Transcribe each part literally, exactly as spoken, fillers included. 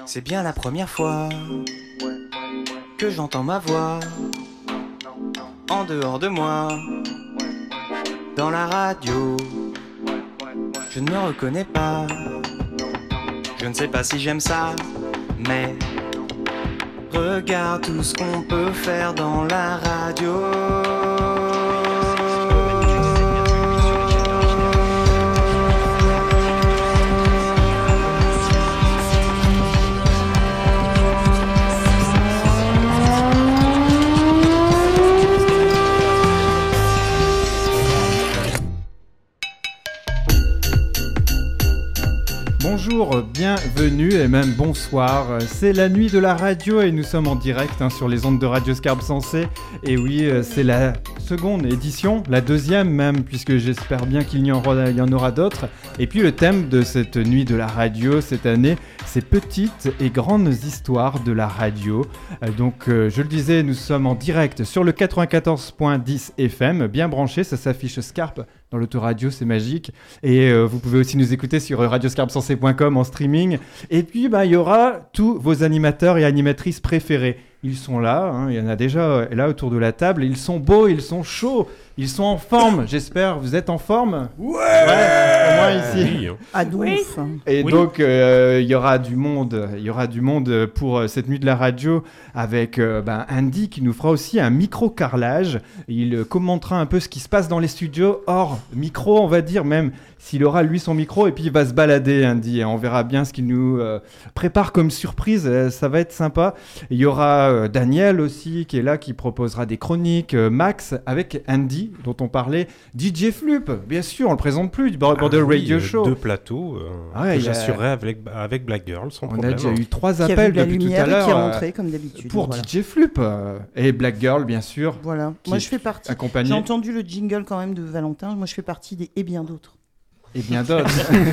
C'est bien la première fois que j'entends ma voix en dehors de moi, dans la radio. Je ne me reconnais pas, je ne sais pas si j'aime ça, mais regarde tout ce qu'on peut faire dans la radio. Bonjour, bienvenue et même bonsoir. C'est la nuit de la radio et nous sommes en direct hein, sur les ondes de Radio Scarpe Sensée. Et oui, c'est la seconde édition, la deuxième même, puisque j'espère bien qu'il y en aura, il y en aura d'autres. Et puis le thème de cette nuit de la radio cette année, c'est petites et grandes histoires de la radio. Donc euh, je le disais, nous sommes en direct sur le quatre-vingt-quatorze point dix F M, bien branché, ça s'affiche Scarpe. Dans l'autoradio, c'est magique. Et euh, vous pouvez aussi nous écouter sur radio scarpe sensée point com en streaming. Et puis, bah, il y aura tous vos animateurs et animatrices préférés. Ils sont là, hein, il y en a déjà euh, là autour de la table. Ils sont beaux, ils sont chauds, ils sont en forme. J'espère, vous êtes en forme ? Ouais, ouais, au moins ici. Oui, hein. À douze. Et Oui. donc, euh, il y aura du monde, il y aura du monde pour euh, cette nuit de la radio avec euh, ben, Andy qui nous fera aussi un micro-carrelage. Il euh, commentera un peu ce qui se passe dans les studios hors micro, on va dire, même s'il aura lui son micro. Et puis, il va se balader, Andy. Et on verra bien ce qu'il nous euh, prépare comme surprise. Euh, ça va être sympa. Il y aura euh, Daniel aussi qui est là, qui proposera des chroniques. Euh, Max avec Andy, dont on parlait. D J Flup, bien sûr, on le présente plus, du Border Ah oui, Radio euh, Show. Deux plateaux euh, Ah ouais, que il y a- j'assurerai avec, avec Black Girl sans On problème. a déjà eu trois Qui a vu appels de la depuis tout à lumière et l'heure qui est euh, rentré comme d'habitude. pour voilà. D J Flup euh, et Black Girl bien sûr, Voilà. qui Moi, est je fais partie. accompagné J'ai entendu le jingle quand même de Valentin. Moi, je fais partie des et bien d'autres. et bien d'autres.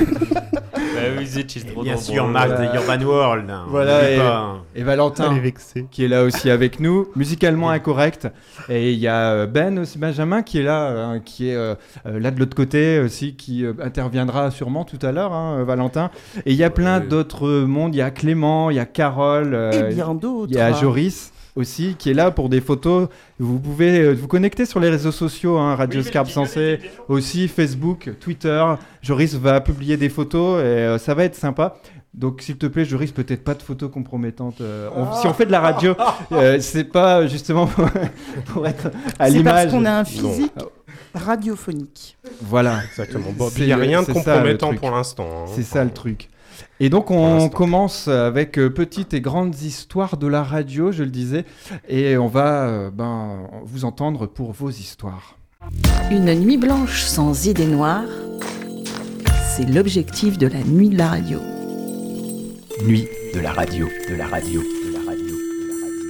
Bah oui, c'est juste trop Bien drôle. sûr, Marc Voilà. de Urban World. hein. Voilà, N'oublie et- pas, hein. Et Valentin qui est là aussi avec nous, musicalement incorrect. Et il y a euh, Ben aussi, Benjamin qui est là, euh, qui est euh, euh, là de l'autre côté aussi, qui euh, interviendra sûrement tout à l'heure, hein, euh, Valentin. Et il y a plein Ouais. d'autres mondes. Il y a Clément, il y a Carole, euh, et bien d'autres. il y a Joris aussi qui est là pour des photos. Vous pouvez euh, vous connecter sur les réseaux sociaux, hein, Radio Scarpe Sensée, aussi Facebook, Twitter. Joris va publier des photos et euh, ça va être sympa. Donc s'il te plaît, Joris, peut-être pas de photos compromettantes. euh, on- si on fait de la radio, euh, c'est pas justement pour, pour être à C'est l'image. parce qu'on a un physique radiophonique. Voilà, Exactement. Bon, C'est- il n'y a rien de c'est ça, le compromettant truc. pour l'instant. hein. c'est ça le truc. Et donc Pour on l'instant. commence avec euh, petites et grandes histoires de la radio, je le disais, et on va euh, ben, vous entendre pour vos histoires. Une nuit blanche sans idées noires, c'est l'objectif de la nuit de la radio. Nuit de la radio, de la radio, de la radio, de la radio.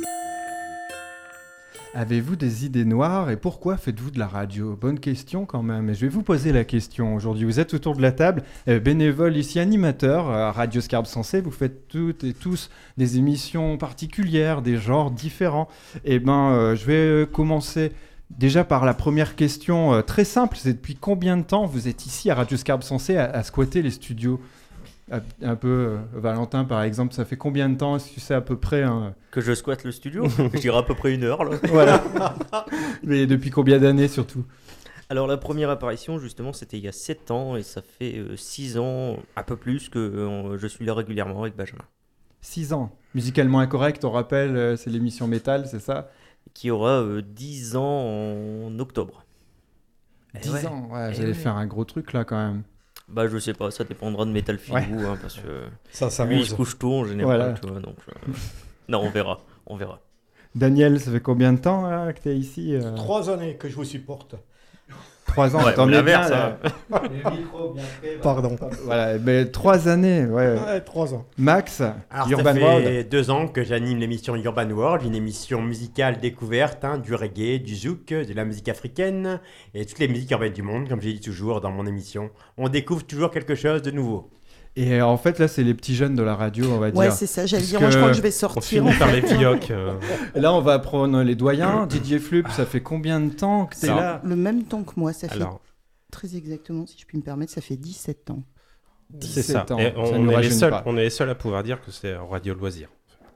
Avez-vous des idées noires et pourquoi faites-vous de la radio ? Bonne question quand même. Et je vais vous poser la question aujourd'hui. Vous êtes autour de la table, euh, bénévole ici, animateur à Radio Scarpe Sensée. Vous faites toutes et tous des émissions particulières, des genres différents. Et ben, euh, je vais euh, commencer déjà par la première question euh, très simple. C'est depuis combien de temps vous êtes ici à Radio Scarpe Sensée à, à squatter les studios ? Un- Un peu, euh, Valentin par exemple, ça fait combien de temps ? Est-ce que tu sais à peu près hein Que je squatte le studio, je dirais à peu près une heure là. Voilà. Mais depuis combien d'années surtout ? Alors la première apparition justement c'était il y a sept ans et ça fait six ans, un peu plus que euh, je suis là régulièrement avec Benjamin. six ans. Musicalement incorrect, on rappelle, euh, c'est l'émission métal, c'est ça ? Qui aura euh, dix ans en octobre. dix ouais. ans, ouais, Eh vous allez ouais. faire un gros truc là quand même. Bah je sais pas, ça dépendra de Metal Filou Ouais. hein, parce que Ça lui il se couche tôt en général, Voilà. tu vois, donc euh, non on verra, on verra. Daniel, ça fait combien de temps là, que tu es ici euh... Trois années que je vous supporte. Trois ans, Ouais, t'en on es l'inverse, bien, hein. là. Pardon. Voilà, mais trois années, ouais. Ouais, trois ans. Max, Alors, Urban ça fait World. deux ans que j'anime l'émission Urban World, une émission musicale découverte, hein, du reggae, du zouk, de la musique africaine et toutes les musiques urbaines du monde, comme j'ai dit toujours dans mon émission. On découvre toujours quelque chose de nouveau. Et euh, en fait, là, c'est les petits jeunes de la radio, on va Ouais, dire. c'est ça. J'allais Parce dire, moi, je que crois que je vais On sortir. finit en par fait. les fiocs. euh. Et là, on va prendre les doyens. D J Flup, ça fait combien de temps que t'es Alors, là ? Le même temps que moi, ça fait Alors, très exactement, si je puis me permettre, ça fait dix-sept ans. C'est dix-sept ça. ans, Et ça on, nous est les rajeunit seuls, pas. on est les seuls à pouvoir dire que c'est Radio Loisir.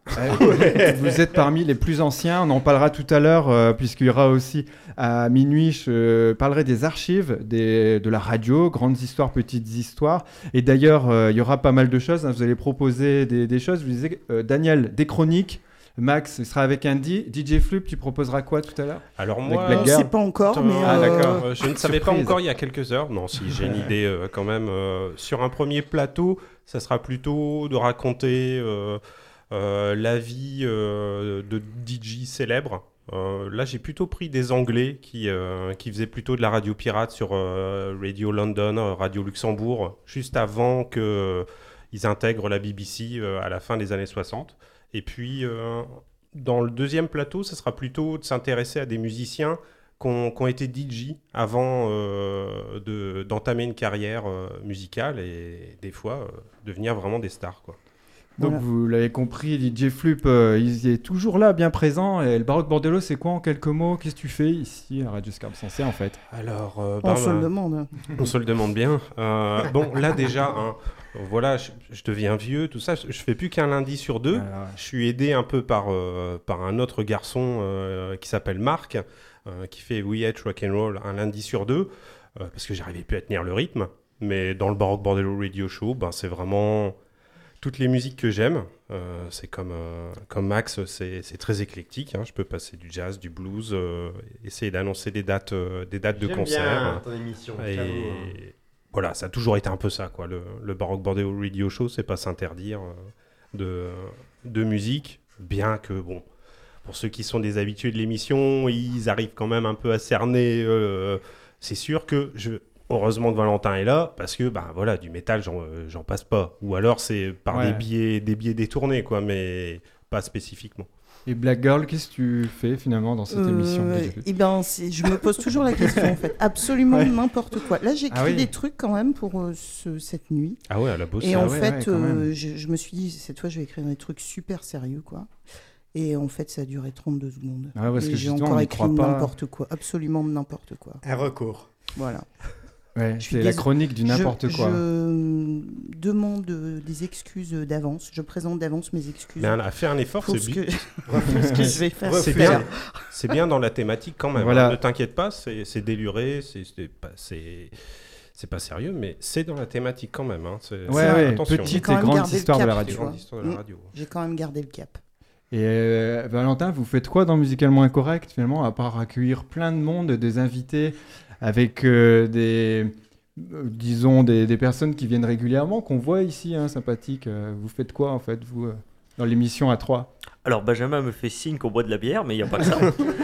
Ouais. Vous êtes parmi les plus anciens, on en parlera tout à l'heure, euh, puisqu'il y aura aussi à minuit, je euh, parlerai des archives des, de la radio, grandes histoires, petites histoires. Et d'ailleurs, euh, il y aura pas mal de choses, hein, vous allez proposer des, des choses. Je vous disais, euh, Daniel, des chroniques. Max, il sera avec Andy. D J Flup, tu proposeras quoi tout à l'heure? Alors Avec moi, Black On ne Girl. sait pas encore, Attends, mais Ah, euh, d'accord. Euh, je ne savais pas Surprise. encore il y a quelques heures. Non, si j'ai une idée euh, quand même. euh, sur un premier plateau, ça sera plutôt de raconter euh, euh, la vie euh, de D J célèbres. Euh, là, j'ai plutôt pris des Anglais qui, euh, qui faisaient plutôt de la radio pirate sur euh, Radio London, euh, Radio Luxembourg, juste avant qu'ils intègrent la B B C euh, à la fin des années soixante. Et puis, euh, dans le deuxième plateau, ça sera plutôt de s'intéresser à des musiciens qui ont, qui ont été D J avant euh, de, d'entamer une carrière euh, musicale et des fois euh, devenir vraiment des stars, quoi. Donc Voilà. vous l'avez compris, D J Flup, euh, il est toujours là, bien présent. Et le Baroque Bordello, c'est quoi en quelques mots? Qu'est-ce que tu fais ici à Radio Scarpe Sensée en fait? Alors, euh, on ben, se le ben, demande. on se le demande bien. Euh, bon, là déjà, hein, voilà, je, je deviens vieux, tout ça. Je, je fais plus qu'un lundi sur deux. Voilà. Je suis aidé un peu par, euh, par un autre garçon euh, qui s'appelle Marc, euh, qui fait We Hate Rock'n'Roll un lundi sur deux, euh, parce que j'arrivais plus à tenir le rythme. Mais dans le Baroque Bordello Radio Show, ben, c'est vraiment toutes les musiques que j'aime. Euh, c'est comme, euh, comme Max, c'est, c'est très éclectique, hein. Je peux passer du jazz, du blues, euh, essayer d'annoncer des dates, euh, des dates de J'aime concert. bien ton émission, Et j'avoue, hein. voilà, ça a toujours été un peu ça, quoi. Le, le Baroque Bordello Radio Show, c'est pas s'interdire euh, de, de musique, bien que, bon, pour ceux qui sont des habitués de l'émission, ils arrivent quand même un peu à cerner. Euh, c'est sûr que, je, heureusement que Valentin est là, parce que, ben voilà, du métal, j'en, euh, j'en passe pas. Ou alors c'est par Ouais. des biais, des biais détournés, quoi, mais pas spécifiquement. Et Black Girl, qu'est-ce que tu fais finalement dans cette Euh, émission D J Flup? eh ben, c'est- je me pose toujours la question en fait. Absolument Ouais. n'importe quoi. Là, j'écris Ah oui. des trucs quand même pour euh, ce- cette nuit. Ah ouais, à la bosse. Et Ah en ouais, fait, ouais, quand même. euh, je, je me suis dit, cette fois, je vais écrire des trucs super sérieux, quoi. Et en fait, ça a duré trente-deux secondes. Ah ouais, parce Et que j'ai justement, encore on n'y écrit croit pas. n'importe quoi, absolument n'importe quoi. Un recours. Voilà. Ouais, Je suis c'est la dés- chronique du n'importe je, quoi. Je demande euh, des excuses d'avance. Je présente d'avance mes excuses. Mais elle a fait un effort, pour c'est ce bien. que, pour ce que je vais faire. C'est bien, c'est bien dans la thématique quand même. Voilà. hein. Ne t'inquiète pas, c'est, c'est déluré, c'est, c'est pas, c'est, c'est pas sérieux, mais c'est dans la thématique quand même. hein. C'est, Ouais, c'est- ouais, attention. J'ai petite quand et même grande gardé le histoire de la cap, radio. tu vois. Grande histoire de la Mm. radio. J'ai quand même gardé le cap. Et euh, Valentin, vous faites quoi dans Musicalement Incorrect finalement, à part accueillir plein de monde, des invités avec euh, des, euh, disons, des, des personnes qui viennent régulièrement, qu'on voit ici, hein, sympathiques. Euh, vous faites quoi en fait, vous, euh, dans l'émission à trois? Alors Benjamin me fait signe qu'on boit de la bière, mais il n'y a pas que ça.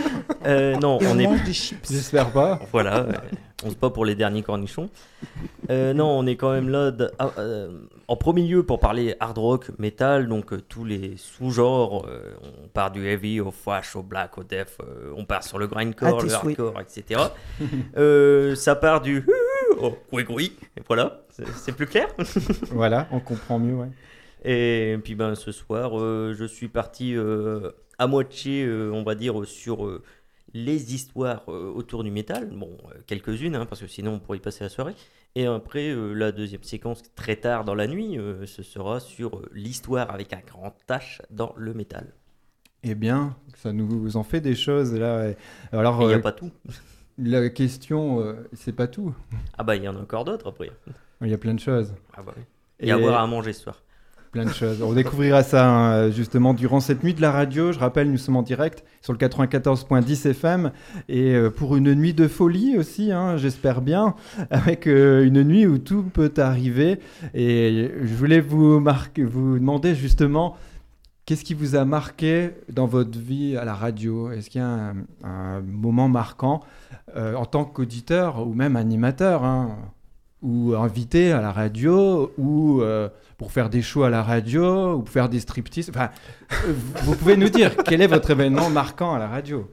Euh, non, Et on, on est mange des chips. J'espère pas. Voilà, euh, on se bat pour les derniers cornichons. Euh, non, on est quand même là de- ah, euh, en premier lieu pour parler hard rock, metal, donc euh, tous les sous-genres. euh, on part du heavy au thrash, au black, au death. euh, on part sur le grindcore, À tes le souhaits. hardcore, et cetera. Euh, ça part du au oui, et voilà, c'est, c'est plus clair. Voilà, on comprend mieux, ouais. Et puis ben ce soir, euh, je suis parti euh, à moitié, euh, on va dire, sur euh, les histoires euh, autour du métal. Bon, euh, quelques-unes, hein, parce que sinon on pourrait y passer la soirée. Et après, euh, la deuxième séquence, très tard dans la nuit, euh, ce sera sur euh, l'histoire avec un grand H dans le métal. Eh bien, ça nous en fait des choses là. Et- Alors, Il n'y a euh, pas tout. la question, euh, c'est pas tout. Ah bah il y en a encore d'autres après. Il y a plein de choses. Ah bah oui. Il y a à Et- boire à manger ce soir. Plein de choses. On découvrira ça hein, justement durant cette nuit de la radio. Je rappelle, nous sommes en direct sur le quatre-vingt-quatorze point dix F M et euh, pour une nuit de folie aussi, hein, j'espère bien, avec euh, une nuit où tout peut arriver. Et je voulais vous, marquer, vous demander justement, qu'est-ce qui vous a marqué dans votre vie à la radio? Est-ce qu'il y a un, un moment marquant euh, en tant qu'auditeur ou même animateur hein, ou invité à la radio ou euh, pour faire des shows à la radio ou pour faire des striptease. Enfin, euh, vous pouvez nous dire quel est votre événement marquant à la radio?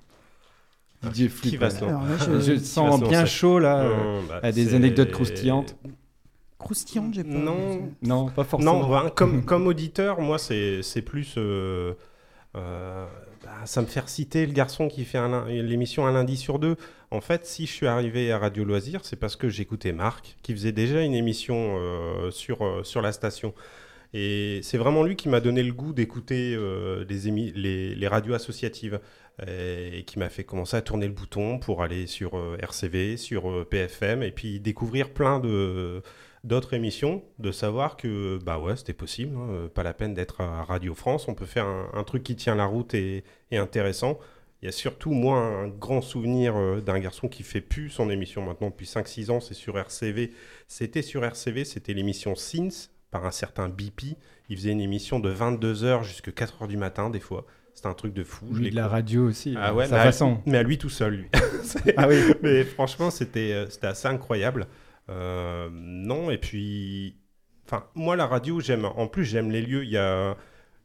D J Flup, Qui va voilà. se Alors là, Je, je... je sens se bien lancer. chaud là, euh, Non, bah, à des c'est- anecdotes croustillantes. croustillante, j'ai pas. Non. Non, pas forcément. Non, ben, comme, comme auditeur, moi, c'est, c'est plus euh, Euh, bah, ça me fait reciter le garçon qui fait un, l'émission un lundi sur deux. En fait, si je suis arrivé à Radio Loisirs, c'est parce que j'écoutais Marc, qui faisait déjà une émission euh, sur, euh, sur la station. Et c'est vraiment lui qui m'a donné le goût d'écouter euh, les, émi- les, les radios associatives et, et qui m'a fait commencer à tourner le bouton pour aller sur euh, R C V, sur euh, P F M et puis découvrir plein de, d'autres émissions, de savoir que bah ouais, c'était possible, hein, pas la peine d'être à Radio France, on peut faire un, un truc qui tient la route et, et intéressant. Il y a surtout, moi, un grand souvenir euh, d'un garçon qui fait plus son émission maintenant depuis cinq six ans, c'est sur R C V. C'était sur R C V, c'était l'émission Sins, par un certain B P. Il faisait une émission de vingt-deux heures jusqu'à quatre heures du matin, des fois. C'était un truc de fou. Lui, de la radio aussi, ah ouais, sa mais façon. À, mais à lui tout seul, lui. Ah oui. Mais franchement, c'était, euh, c'était assez incroyable. Euh, non, et puis... Enfin, moi, la radio, j'aime... En plus, j'aime les lieux. Il y a...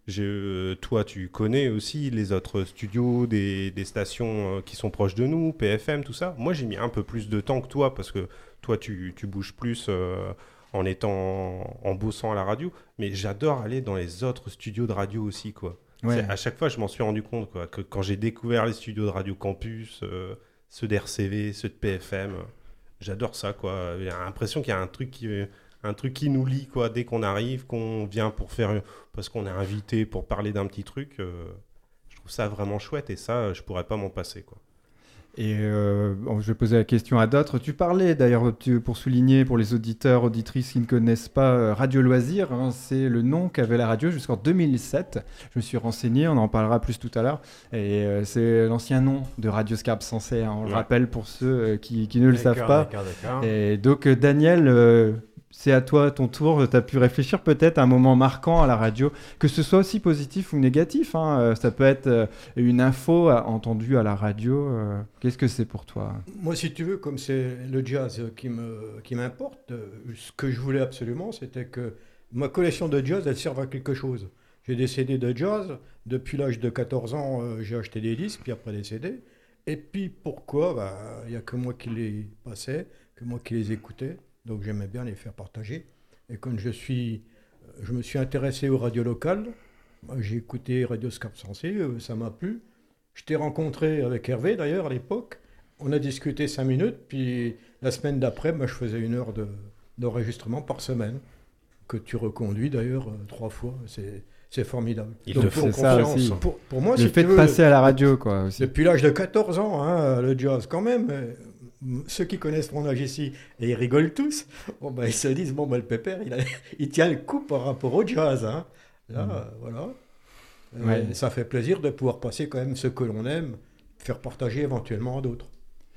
Je, toi, tu connais aussi les autres studios des, des stations euh, qui sont proches de nous, P F M, tout ça. Moi, j'ai mis un peu plus de temps que toi parce que toi, tu, tu bouges plus euh, en étant en bossant à la radio. Mais j'adore aller dans les autres studios de radio aussi, quoi. Ouais. À chaque fois, je m'en suis rendu compte, quoi, que quand j'ai découvert les studios de Radio Campus, euh, ceux d'R C V, ceux de P F M, euh, j'adore ça, quoi. J'ai l'impression qu'il y a un truc qui... un truc qui nous lie, quoi, dès qu'on arrive, qu'on vient pour faire, parce qu'on est invité pour parler d'un petit truc, euh, je trouve ça vraiment chouette et ça, je pourrais pas m'en passer, quoi. Et euh, bon, je vais poser la question à d'autres. Tu parlais d'ailleurs, tu, pour souligner pour les auditeurs, auditrices qui ne connaissent pas euh, Radio Loisirs, hein, c'est le nom qu'avait la radio jusqu'en deux mille sept. Je me suis renseigné, on en parlera plus tout à l'heure. Et euh, c'est l'ancien nom de Radio Scarpe Sensée, hein, on ouais. le rappelle pour ceux euh, qui, qui ne le d'accord, savent pas. D'accord, d'accord. Et donc euh, Daniel, euh, c'est à toi ton tour. Tu as pu réfléchir peut-être à un moment marquant à la radio, que ce soit aussi positif ou négatif. Hein. Ça peut être euh, une info entendue à la radio. Euh, qu'est-ce que c'est pour toi ? Moi, si tu veux, comme c'est le jazz qui, me, qui m'importe, ce que je voulais absolument, c'était que ma collection de jazz, elle serve à quelque chose. J'ai des C D de jazz. Depuis l'âge de quatorze ans, euh, j'ai acheté des disques, puis après des C D. Et puis pourquoi ? Bah, il n'y a que moi qui les passais, que moi qui les écoutais. Donc j'aimais bien les faire partager. Et quand je, suis, je me suis intéressé aux radios locales, j'ai écouté Radio Scarpe Sensée, ça m'a plu. Je t'ai rencontré avec Hervé d'ailleurs à l'époque. On a discuté cinq minutes, puis la semaine d'après, moi, je faisais une heure de, d'enregistrement par semaine, que tu reconduis d'ailleurs euh, trois fois. C'est, c'est formidable. Il Donc, pour, ça aussi. Pour, pour moi, le si fait tu de veux, passer à la radio, quoi. Aussi. Depuis l'âge de quatorze ans, hein, le jazz quand même. Ceux qui connaissent mon âge ici, et ils rigolent tous, bon, ben, ils se disent, bon, ben, le pépère, il, a, il tient le coup par rapport au jazz. Hein. Là, mmh. euh, voilà. Ouais. Euh, ça fait plaisir de pouvoir passer quand même ce que l'on aime, faire partager éventuellement à d'autres.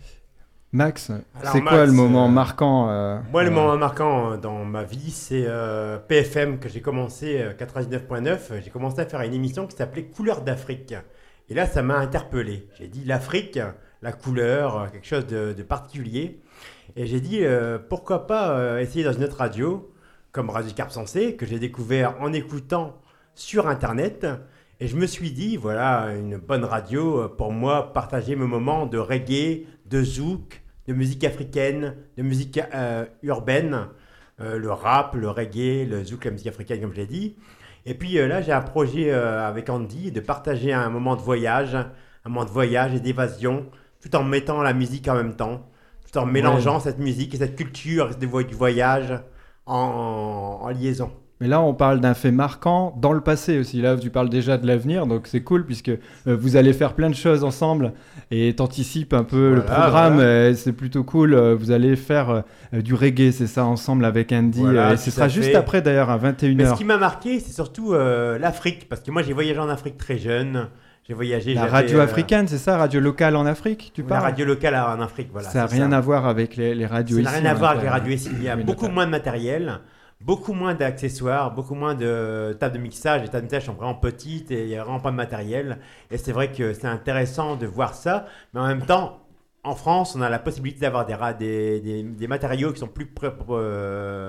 Max, Alors, c'est Max, quoi le moment euh, marquant euh, Moi, euh... le moment euh... marquant dans ma vie, c'est euh, P F M, que j'ai commencé, euh, quatre-vingt-dix-neuf virgule neuf, j'ai commencé à faire une émission qui s'appelait Couleurs d'Afrique. Et là, ça m'a interpellé. J'ai dit, l'Afrique... la couleur, quelque chose de, de particulier. Et j'ai dit, euh, pourquoi pas euh, essayer dans une autre radio, comme Radio Scarpe Sensée, que j'ai découvert en écoutant sur Internet. Et je me suis dit, voilà, une bonne radio pour moi, partager mes moments de reggae, de zouk, de musique africaine, de musique euh, urbaine, euh, le rap, le reggae, le zouk, la musique africaine, comme je l'ai dit. Et puis euh, là, j'ai un projet euh, avec Andy de partager un moment de voyage, un moment de voyage et d'évasion, tout en mettant la musique en même temps, tout en mélangeant ouais. cette musique et cette culture du voyage en, en, en liaison. Mais là, on parle d'un fait marquant dans le passé aussi. Là, tu parles déjà de l'avenir, donc c'est cool puisque euh, vous allez faire plein de choses ensemble et t'anticipes un peu voilà, le programme. Voilà. Euh, c'est plutôt cool. Euh, vous allez faire euh, du reggae, c'est ça, ensemble avec Andy. Voilà, euh, et ce sera juste fait. Après, d'ailleurs, à vingt et une heures. Mais ce qui m'a marqué, c'est surtout euh, l'Afrique, parce que moi, j'ai voyagé en Afrique très jeune. J'ai voyagé. La radio euh... africaine, c'est ça, radio locale en Afrique, tu parles ? La radio locale en Afrique, voilà. Ça n'a rien ça. à voir avec les, les radios ici. Ça n'a rien à voir avec les radios ici. Il y a oui, beaucoup moins de matériel, beaucoup moins d'accessoires, beaucoup moins de tables de mixage. Les tables de mixage sont vraiment petites et il n'y a vraiment pas de matériel. Et c'est vrai que c'est intéressant de voir ça, mais en même temps, en France, on a la possibilité d'avoir des, des, des, des matériaux qui sont plus euh,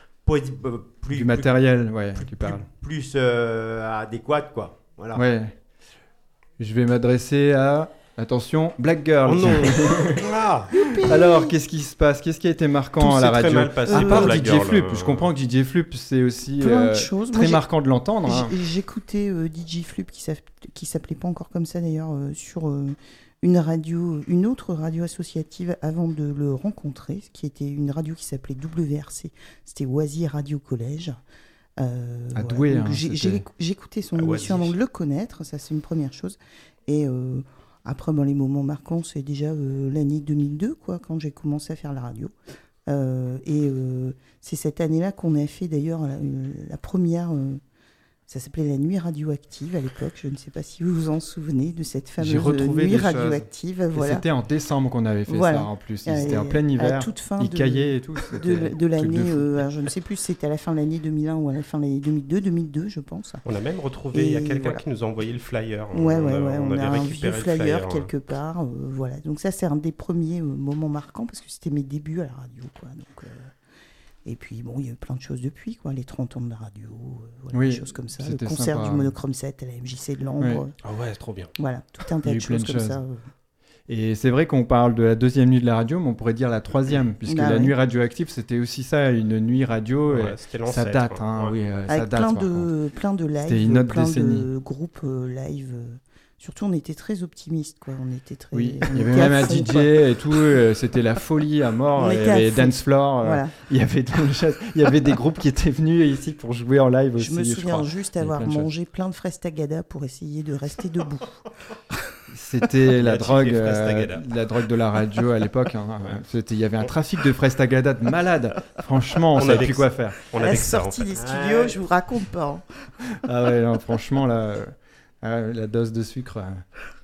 plus du matériel, plus, ouais, plus, tu parles. Plus, plus euh, adéquat, quoi. Voilà. Ouais. Je vais m'adresser à Attention, Black Girl. Oh non. Ah, Alors, qu'est-ce qui se passe? Qu'est-ce qui a été marquant Tout à la s'est très radio? mal passé À pour part Black D J Girl, Flup, euh. je comprends que D J Flup, c'est aussi Plein de euh, choses. Moi, très j'ai- marquant de l'entendre. hein. J'ai- J'écoutais euh, D J Flup qui, s'app- qui s'appelait pas encore comme ça d'ailleurs euh, sur euh, une radio, une autre radio associative avant de le rencontrer, qui était une radio qui s'appelait W R C. C'était Oisy Radio Collège. Euh, À voilà. Douai, Donc, hein, j'ai- c'était- j'ai- J'écoutais son À émission Oisy. avant de le connaître, ça c'est une première chose. Et euh, après, bon, les moments marquants, c'est déjà euh, l'année deux mille deux, quoi, quand j'ai commencé à faire la radio. Euh, et euh, c'est cette année-là qu'on a fait d'ailleurs la, la première. euh, ça s'appelait la nuit radioactive à l'époque. Je ne sais pas si vous vous en souvenez de cette fameuse J'ai retrouvé nuit des choses. radioactive. Et Voilà. C'était en décembre qu'on avait fait Voilà. ça en plus. Euh, C'était en et plein à la hiver. toute fin Il de- caillait et tout. de, c'était un de truc l'année, fou. euh, alors je ne sais plus si c'était à la fin de l'année deux mille un ou à la fin de l'année deux mille deux, deux mille deux je pense. On a même retrouvé, il y a Et quelqu'un voilà. qui nous a envoyé le flyer. Ouais, on ouais, a, ouais, on, avait a un vieux récupéré le flyer, flyer. quelque part, euh, voilà. Donc ça c'est un des premiers euh, moments marquants parce que c'était mes débuts à la radio, quoi. Donc, euh, et puis bon, il y a eu plein de choses depuis, quoi, les trente ans de la radio, euh, voilà, Oui, des choses comme ça, le c'était concert sympa. du Monochrome sept à la M J C de Langres, Oui. Ah ouais, c'est trop bien. voilà, tout un Il y tas a de eu plein choses de comme choses. ça. euh. Et c'est vrai qu'on parle de la deuxième nuit de la radio, mais on pourrait dire la troisième, puisque Ah la ouais. nuit radioactive, c'était aussi ça, une nuit radio. et Ouais, c'était ça l'ancêtre, date, hein, ouais. oui, euh, ça Avec date. plein par contre. de, plein de C'était une lives, autre plein de décennie. groupes euh, live. euh. Surtout, on était très optimistes, quoi. On était très. Oui, on il y avait était à même un fond, D J quoi. et tout, euh, c'était la folie à mort. On Il y était à avait fond. Dance Floor, euh, Voilà. il y avait des choses- il y avait des groupes qui étaient venus ici pour jouer en live aussi. Je me je souviens crois. juste Il y a avoir plein de choses. mangé plein de fraises tagada pour essayer de rester debout. C'était la La drogue, team des fraises euh, Tagada. la drogue de la radio à l'époque. hein. C'était- Il y avait un trafic de fraises tagada de malade. Franchement, on, On savait avait plus que quoi ça. faire. On À avait la que ça, en sortie fait. des studios, Ouais. je vous raconte pas. hein. Ah ouais, non, franchement, là, euh, euh, la dose de sucre. euh.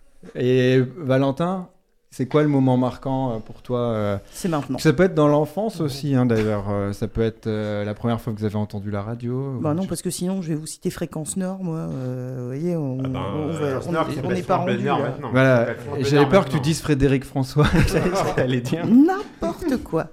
Et Valentin, c'est quoi le moment marquant euh, pour toi euh, C'est maintenant. Ça peut être dans l'enfance aussi, hein, d'ailleurs. euh, ça peut être euh, la première fois que vous avez entendu la radio. ou Bah non, autre parce que sinon, je vais vous citer Fréquence Nord, moi. euh, vous voyez, on Ah ben, on va- euh, on- Nord, qui on s'appelle n'est pas France Bleu rendu Nord là. maintenant. Voilà, Ça s'appelle France et Bleu j'avais Nord peur que tu maintenant. dises Frédéric François. J'allais dire. N'importe quoi.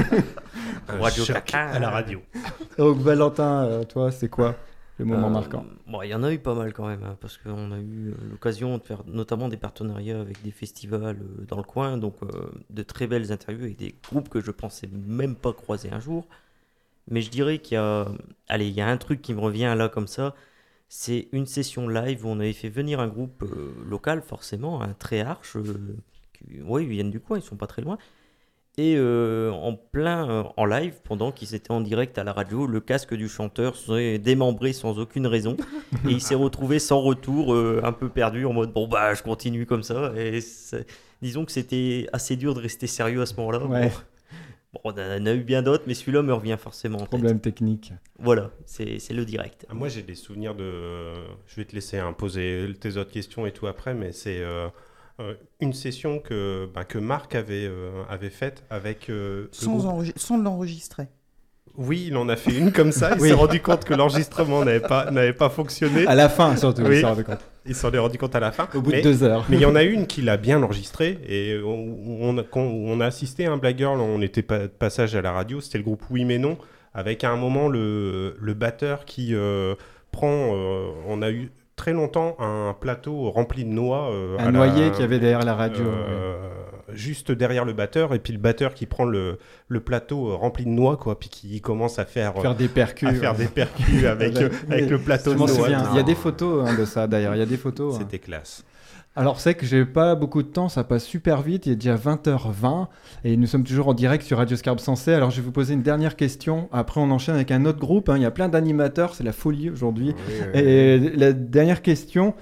Un Radio choc Caca. à la radio. Donc Valentin, euh, toi, c'est quoi le moment Euh, marquant? bon, il y en a eu pas mal quand même, hein, parce qu'on a eu euh, l'occasion de faire notamment des partenariats avec des festivals euh, dans le coin, donc euh, de très belles interviews avec des groupes que je pensais même pas croiser un jour. Mais je dirais qu'il y a, allez, il y a un truc qui me revient là comme ça, c'est une session live où on avait fait venir un groupe euh, local, forcément, un Tréarche, euh, qui, ouais, ils viennent du coin, ils sont pas très loin. Et euh, en plein euh, en live, pendant qu'ils étaient en direct à la radio, le casque du chanteur s'est démembré sans aucune raison. Et il s'est retrouvé sans retour, euh, un peu perdu, en mode bon bah je continue comme ça. Et c'est- disons que c'était assez dur de rester sérieux à ce moment-là. Ouais. Bon, bon, on en a eu bien d'autres, mais celui-là me revient forcément en tête. Problème technique. Voilà, c'est c'est le direct. Ah, moi, j'ai des souvenirs de. Je vais te laisser hein, poser tes autres questions et tout après, mais c'est euh, euh, une session que, bah, que Marc avait, euh, avait faite avec. euh, le Sans, groupe. enregis- sans l'enregistrer. Oui, il en a fait une comme ça. Il Oui. s'est rendu compte que l'enregistrement n'avait pas, n'avait pas fonctionné. À la fin, surtout, Oui. il s'est rendu compte. Il s'en est rendu compte à la fin. Au bout mais, de deux heures. mais il y en a une qui l'a bien enregistrée et on, on a, quand on a assisté à un Black Girl, on était pas de passage à la radio, c'était le groupe Oui mais non, avec à un moment le, le batteur qui euh, prend, euh, on a eu très longtemps un plateau rempli de noix. euh, à Un la- noyer qu'il y avait derrière la radio. euh, juste derrière le batteur, et puis le batteur qui prend le, le plateau euh, rempli de noix, quoi, puis qui commence à faire, ouais. Faire des percus. à faire ouais. des percus avec, euh, avec Oui, le plateau Je de m'en noix. souviens. Il y a Non. des photos hein, de ça d'ailleurs. Il y a des photos. hein. C'était classe. Alors c'est que j'ai pas beaucoup de temps, ça passe super vite, il est déjà vingt heures vingt et nous sommes toujours en direct sur Radio Scarpe Sensée. Alors je vais vous poser une dernière question, après on enchaîne avec un autre groupe, hein. Il y a plein d'animateurs, c'est la folie aujourd'hui. Oui, oui, oui. Et la dernière question,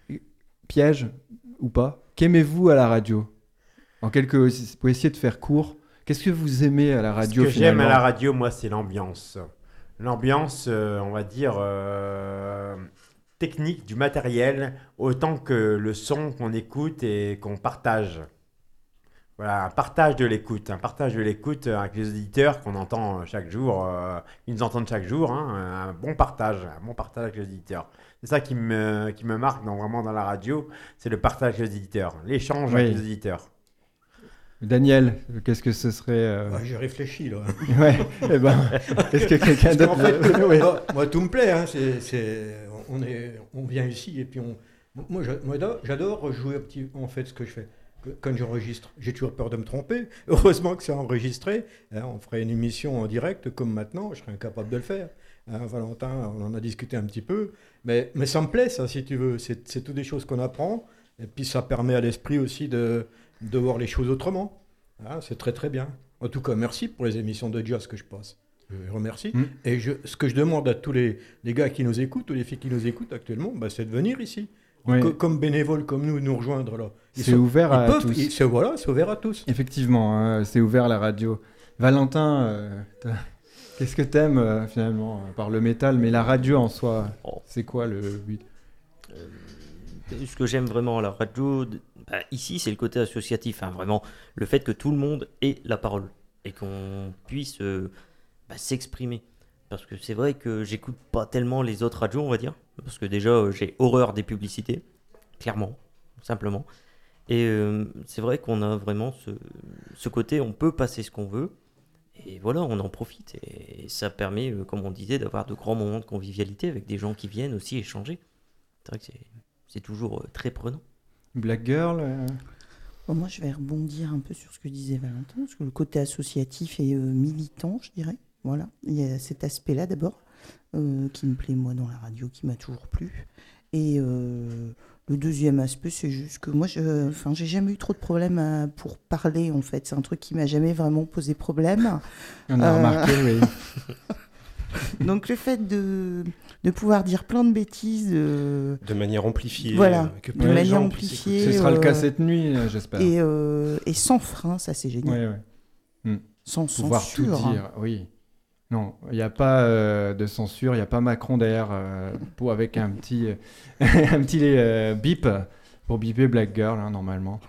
piège ou pas, qu'aimez-vous à la radio? En quelques, vous pouvez essayer de faire court. Qu'est-ce que vous aimez à la radio Ce que j'aime finalement? à la radio, moi, c'est l'ambiance. L'ambiance, euh, on va dire, euh, technique du matériel, autant que le son qu'on écoute et qu'on partage. Voilà, un partage de l'écoute, un partage de l'écoute avec les auditeurs qu'on entend chaque jour, euh, ils nous entendent chaque jour, hein, un bon partage, un bon partage avec les auditeurs. C'est ça qui me, qui me marque dans, vraiment dans la radio, c'est le partage avec les auditeurs, l'échange Oui. avec les auditeurs. Daniel, qu'est-ce que ce serait euh, Ah, j'ai réfléchi là. Ouais, eh ben, est-ce que quelqu'un Parce d'autre qu'en fait, Ouais. moi, moi, tout me plaît. Hein, c'est, c'est- on, est, on vient ici et puis on, Moi, j'a- moi, j'adore jouer un petit, en fait ce que je fais. Que- Quand j'enregistre, j'ai toujours peur de me tromper. Heureusement que c'est enregistré. Hein, on ferait une émission en direct comme maintenant, je serais incapable de le faire. Hein, Valentin, on en a discuté un petit peu. Mais, mais ça me plaît, ça, si tu veux. C'est c'est toutes des choses qu'on apprend. Et puis ça permet à l'esprit aussi de, de voir les choses autrement. Hein, c'est très très bien. En tout cas, merci pour les émissions de jazz que je passe. Je remercie. Mm. Et je, ce que je demande à tous les, les gars qui nous écoutent, ou les filles qui nous écoutent actuellement, bah, c'est de venir ici. Oui. Co- comme bénévoles, comme nous, nous rejoindre là. Ils C'est sont- ouvert ils à peuvent- tous. ils- c'est, voilà, c'est ouvert à tous. Effectivement, hein, c'est ouvert la radio. Valentin, euh, t'as- qu'est-ce que t'aimes euh, finalement, à part le métal, mais la radio en soi, Oh. c'est quoi le but? Euh, ce que j'aime vraiment à la radio, de- bah, ici, c'est le côté associatif. Hein, vraiment, le fait que tout le monde ait la parole et qu'on puisse euh, bah, s'exprimer. Parce que c'est vrai que j'écoute pas tellement les autres radios, on va dire. Parce que déjà, euh, j'ai horreur des publicités, clairement, simplement. Et euh, c'est vrai qu'on a vraiment ce, ce côté, on peut passer ce qu'on veut. Et voilà, on en profite. Et ça permet, euh, comme on disait, d'avoir de grands moments de convivialité avec des gens qui viennent aussi échanger. C'est vrai que c'est, c'est toujours euh, très prenant. Black Girl euh, Bon, moi, je vais rebondir un peu sur ce que disait Valentin, parce que le côté associatif et euh, militant, je dirais. Voilà, il y a cet aspect-là d'abord, euh, qui me plaît, moi, dans la radio, qui m'a toujours plu. Et euh, le deuxième aspect, c'est juste que moi, je, enfin, j'ai jamais eu trop de problèmes à- pour parler, en fait. C'est un truc qui m'a jamais vraiment posé problème. On a Euh, remarqué, oui. Donc, le fait de, de pouvoir dire plein de bêtises, euh, De manière amplifiée. Voilà, euh, que de plein manière gens puissent amplifiée. écouter. Ce sera le cas euh, cette nuit, euh, j'espère. et, euh, et sans frein, ça, c'est génial. Ouais, ouais. Sans Pouvoir censure. tout dire, oui. Non, il n'y a pas euh, de censure, il n'y a pas Macron derrière euh, pour, avec un petit, un petit euh, bip pour biper Black Girl, hein, normalement.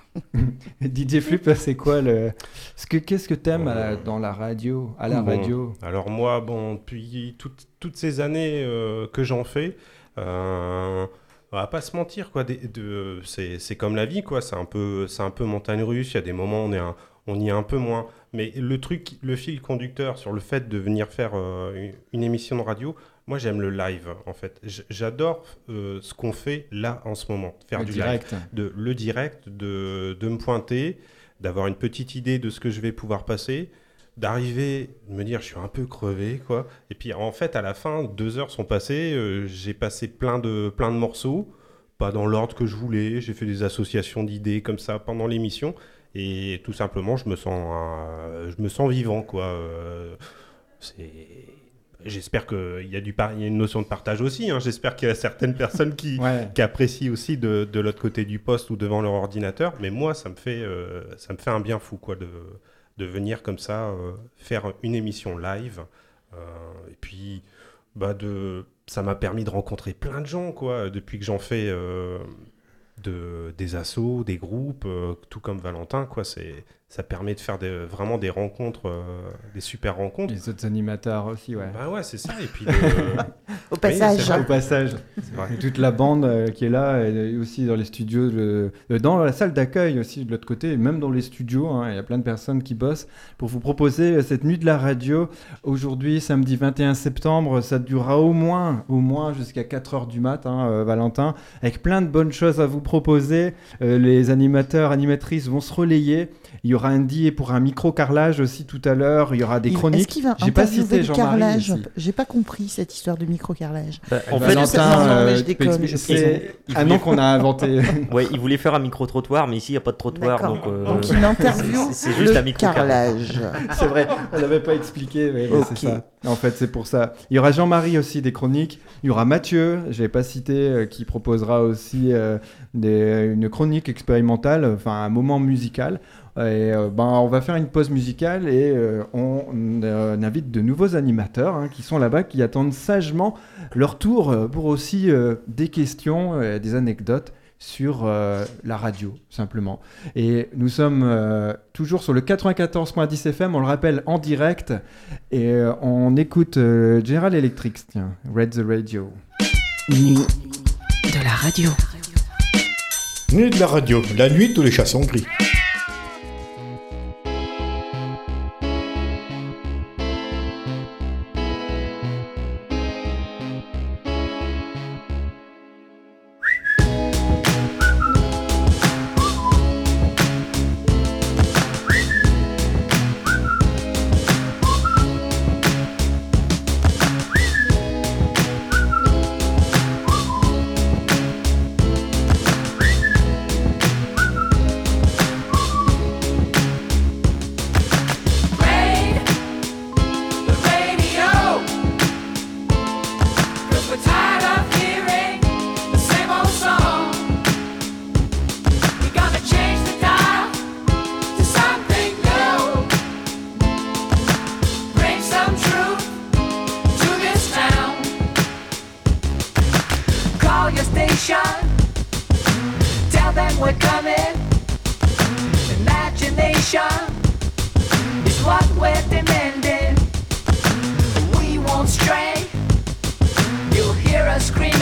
D J Flip, c'est quoi le... Ce que, qu'est-ce que t'aimes à la- dans la radio, à la Bon, radio? Alors moi, bon, depuis toutes, toutes ces années euh, que j'en fais, euh, on va pas se mentir, quoi. Des- de- c'est, c'est comme la vie, quoi. C'est un peu, c'est un peu montagne russe. Il y a des moments où on est un- on y est un peu moins. Mais le truc, le fil conducteur sur le fait de venir faire euh, une, une émission de radio, moi j'aime le live, en fait. J- J'adore euh, ce qu'on fait là en ce moment, faire Le du direct. live, de, le direct, de, de me pointer, d'avoir une petite idée de ce que je vais pouvoir passer, d'arriver, de me dire je suis un peu crevé, quoi. Et puis en fait, à la fin, deux heures sont passées, euh, j'ai passé plein de, plein de morceaux, pas dans l'ordre que je voulais, j'ai fait des associations d'idées comme ça pendant l'émission, et tout simplement, je me sens, euh, je me sens vivant, quoi. Euh, c'est... J'espère qu'il y a, du par... il y a une notion de partage aussi, hein. J'espère qu'il y a certaines personnes qui, Ouais. qui apprécient aussi de, de l'autre côté du poste ou devant leur ordinateur, mais moi, ça me fait, euh, ça me fait un bien fou, quoi, de, de venir comme ça euh, faire une émission live. Euh, et puis, bah de, ça m'a permis de rencontrer plein de gens, quoi, depuis que j'en fais euh, de, des assos, des groupes, euh, tout comme Valentin, quoi. C'est, ça permet de faire des, vraiment des rencontres, euh, des super rencontres. Les autres animateurs aussi, ouais. Bah ouais, c'est ça. Et puis, de... Au passage. c'est vrai. Au passage. C'est vrai. Et toute la bande euh, qui est là, et aussi dans les studios, de- de- dans la salle d'accueil aussi de l'autre côté, et même dans les studios, hein, il y a plein de personnes qui bossent pour vous proposer euh, cette nuit de la radio. Aujourd'hui, samedi vingt et un septembre, ça durera au moins, au moins jusqu'à quatre heures du matin, euh, Valentin, avec plein de bonnes choses à vous proposer. Euh, les animateurs, animatrices vont se relayer. Il y aura un D J pour un micro-carrelage aussi tout à l'heure. Il y aura des Il- chroniques. Est-ce qu'il va J'ai pas interviewer cité le Jean-Marie carrelage ici. J'ai pas compris cette histoire de micro-carrelage. Bah, en Eh fait, ben, c'est- Valentin, non, non, mais euh, je tu peux déconne. expliquer- Je c'est Il un voulait- nom qu'on a inventé. ouais, il voulait faire un micro-trottoir, mais ici, il n'y a pas de trottoir. D'accord. Donc, euh, Donc il interview c'est- c'est juste un le micro-carrelage. carrelage. C'est vrai, on n'avait pas expliqué, mais, mais Ok. c'est ça. En fait, c'est pour ça. Il y aura Jean-Marie aussi des chroniques. Il y aura Mathieu, je n'avais pas cité, euh, qui proposera aussi euh, des- une chronique expérimentale, enfin un moment musical. Et euh, ben, on va faire une pause musicale et euh, on, euh, on invite de nouveaux animateurs hein, qui sont là-bas, qui attendent sagement leur tour euh, pour aussi euh, des questions, euh, des anecdotes sur euh, la radio, simplement. Et nous sommes euh, toujours sur le quatre-vingt-quatorze point dix F M, on le rappelle, en direct. Et euh, on écoute euh, General Electric, tiens, Red the Radio. Nuit de la radio. Nuit de la radio, la nuit tous les chats sont gris.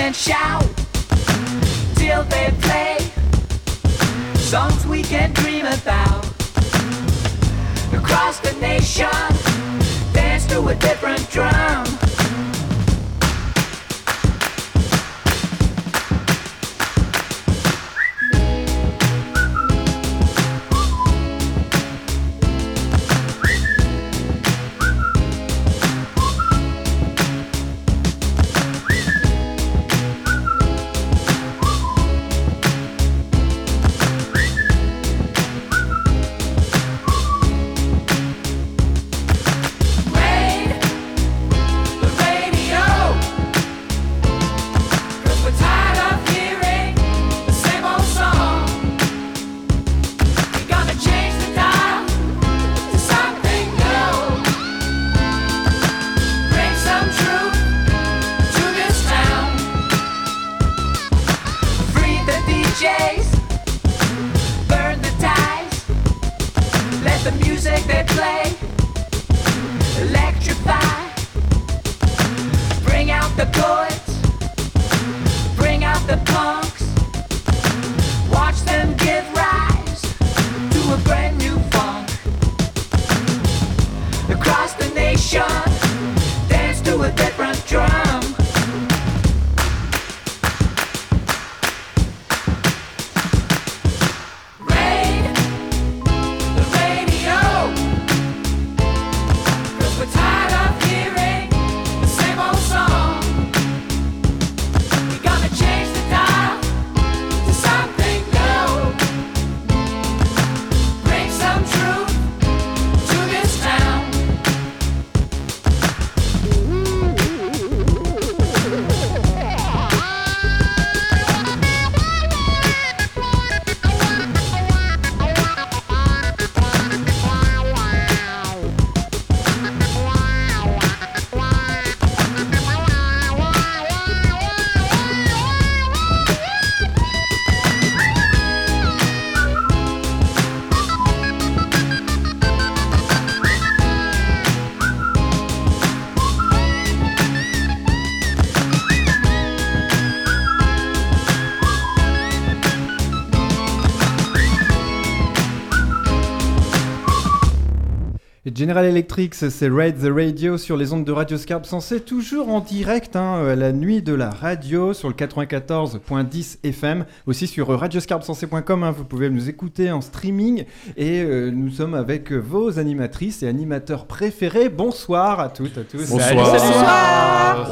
and shout till they play songs we can dream about. Across the nation, dance to a different drum. General Electric, c'est Ride the Radio sur les ondes de Radio Scarpe Sensée, toujours en direct, hein, la nuit de la radio sur le quatre-vingt-quatorze point dix F M, aussi sur radio scarpe sensée point com, hein, vous pouvez nous écouter en streaming et euh, nous sommes avec vos animatrices et animateurs préférés. Bonsoir à toutes, à tous. Bonsoir. Salut, salut. Bonsoir.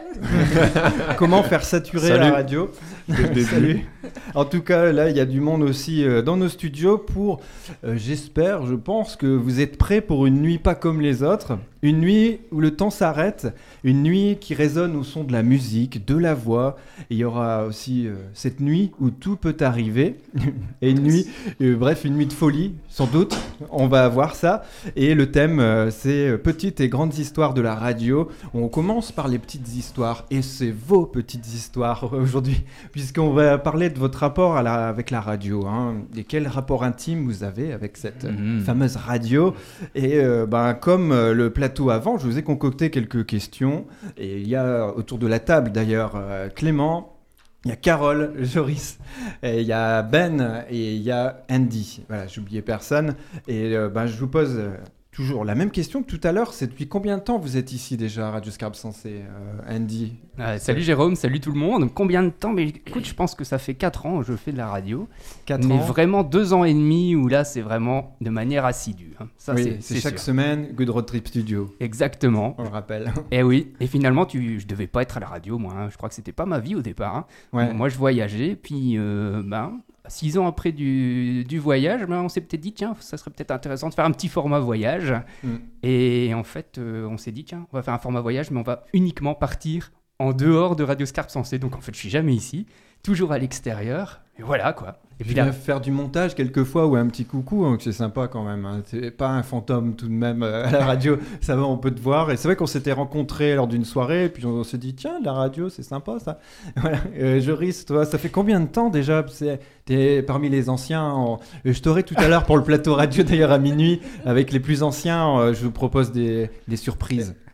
Ouais. Comment faire saturer Salut. la radio? Salut. En tout cas, là, il y a du monde aussi euh, dans nos studios pour, euh, j'espère, je pense que vous êtes prêts pour une nuit pas comme les autres. Une nuit où le temps s'arrête, une nuit qui résonne au son de la musique, de la voix. Et il y aura aussi euh, cette nuit où tout peut arriver. Et une nuit, euh, bref, une nuit de folie, sans doute. On va avoir ça. Et le thème, euh, c'est petites et grandes histoires de la radio. On commence par les petites histoires. Et c'est vos petites histoires aujourd'hui, puisqu'on va parler de votre rapport à la, avec la radio. Hein. Et quel rapport intime vous avez avec cette mmh. fameuse radio. Et euh, ben, comme euh, le plateau avant, je vous ai concocté quelques questions et il y a autour de la table d'ailleurs euh, Clément, il y a Carole, Joris, et il y a Ben et il y a Andy. Voilà, j'ai oublié personne et euh, ben, je vous pose euh, toujours la même question que tout à l'heure. C'est depuis combien de temps vous êtes ici déjà à Radio Scarpe Sensée, euh, Andy? euh, Salut Jérôme, salut tout le monde. Combien de temps? Mais écoute, je pense que ça fait quatre ans que je fais de la radio. quatre mais ans. vraiment deux ans et demi où là c'est vraiment de manière assidue. Hein. Ça, oui, c'est, c'est, c'est chaque sûr. semaine, Good Road Trip Studio. Exactement. On le rappelle. Et oui, et finalement tu, je devais pas être à la radio moi. Hein. Je crois que c'était pas ma vie au départ. Hein. Ouais. Moi je voyageais, puis euh, ben... Six ans après du, du voyage, ben on s'est peut-être dit, tiens, ça serait peut-être intéressant de faire un petit format voyage. Mm. Et en fait, euh, on s'est dit, tiens, on va faire un format voyage, mais on va uniquement partir en dehors de Radio Scarpe Sensée. Donc en fait, je suis jamais ici, toujours à l'extérieur. Et voilà, quoi. Et puis là, faire du montage quelquefois ou un petit coucou, hein, que c'est sympa quand même. Hein. C'est pas un fantôme tout de même euh, à la radio, ça va, on peut te voir. Et c'est vrai qu'on s'était rencontrés lors d'une soirée, et puis on, on s'est dit, tiens, la radio, c'est sympa ça. Voilà. Euh, Joris, toi, ça fait combien de temps déjà? c'est, T'es parmi les anciens. En... Je t'aurai tout à l'heure pour le plateau radio d'ailleurs à minuit, avec les plus anciens, euh, je vous propose des, des surprises.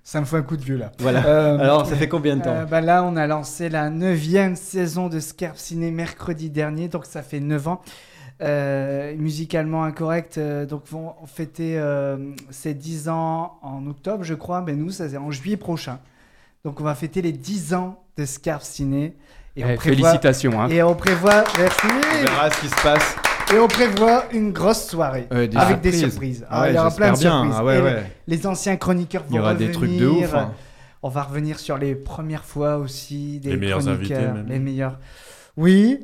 Ça me fait un coup de vieux là. Voilà. Euh, Alors, ça fait combien de temps euh, bah Là, on a lancé la neuvième saison de Scarpe Ciné mercredi dernier, donc ça fait neuf ans. Euh, musicalement incorrect, euh, donc vont fêter euh, ses dix ans en octobre, je crois, mais nous, ça c'est en juillet prochain. Donc on va fêter les dix ans de Scarpe Ciné. Et on eh, prévoit... Félicitations. Hein. Et on prévoit... Merci. On verra ce qui se passe. Et on prévoit une grosse soirée euh, des avec surprises. des surprises. Ah ouais, il y aura plein de bien. surprises. Ah ouais, ouais. Les, les anciens chroniqueurs vont revenir. Il y aura revenir. Des trucs de ouf. Hein. On va revenir sur les premières fois aussi des les meilleurs invités, même. Les meilleurs. Oui.